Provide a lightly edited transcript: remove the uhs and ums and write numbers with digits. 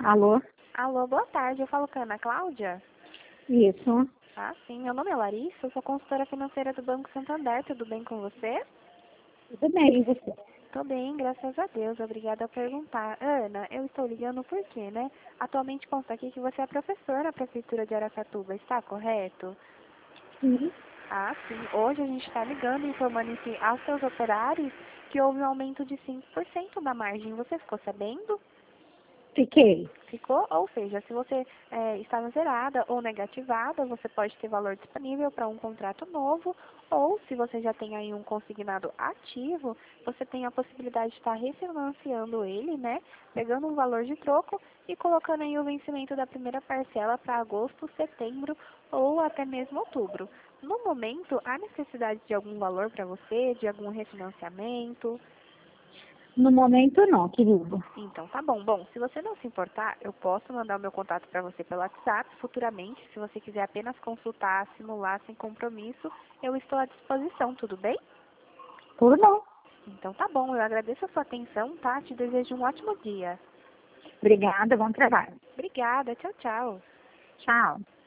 Alô? Alô, boa tarde. Eu falo com a Ana Cláudia? Isso. Ah, sim. Meu nome é Larissa, eu sou consultora financeira do Banco Santander. Tudo bem com você? Tudo bem, e você? Tô bem, graças a Deus. Obrigada por perguntar. Ana, eu estou ligando por quê, né? Atualmente consta aqui que você é professora na Prefeitura de Araçatuba, está correto? Sim. Ah, sim. Hoje a gente está ligando informando aos seus operários que houve um aumento de 5% da margem. Você ficou sabendo? Fiquei. Ficou? Ou seja, se você estava zerada ou negativada, você pode ter valor disponível para um contrato novo, ou se você já tem aí um consignado ativo, você tem a possibilidade de estar refinanciando ele, né? Pegando um valor de troco e colocando aí o vencimento da primeira parcela para agosto, setembro ou até mesmo outubro. No momento, há necessidade de algum valor para você, de algum refinanciamento? No momento não, querido. Então, tá bom. Bom, se você não se importar, eu posso mandar o meu contato para você pelo WhatsApp futuramente. Se você quiser apenas consultar, simular sem compromisso, eu estou à disposição, tudo bem? Tudo bom. Então, tá bom. Eu agradeço a sua atenção, tá? Te desejo um ótimo dia. Obrigada, bom trabalho. Obrigada. Tchau, tchau. Tchau.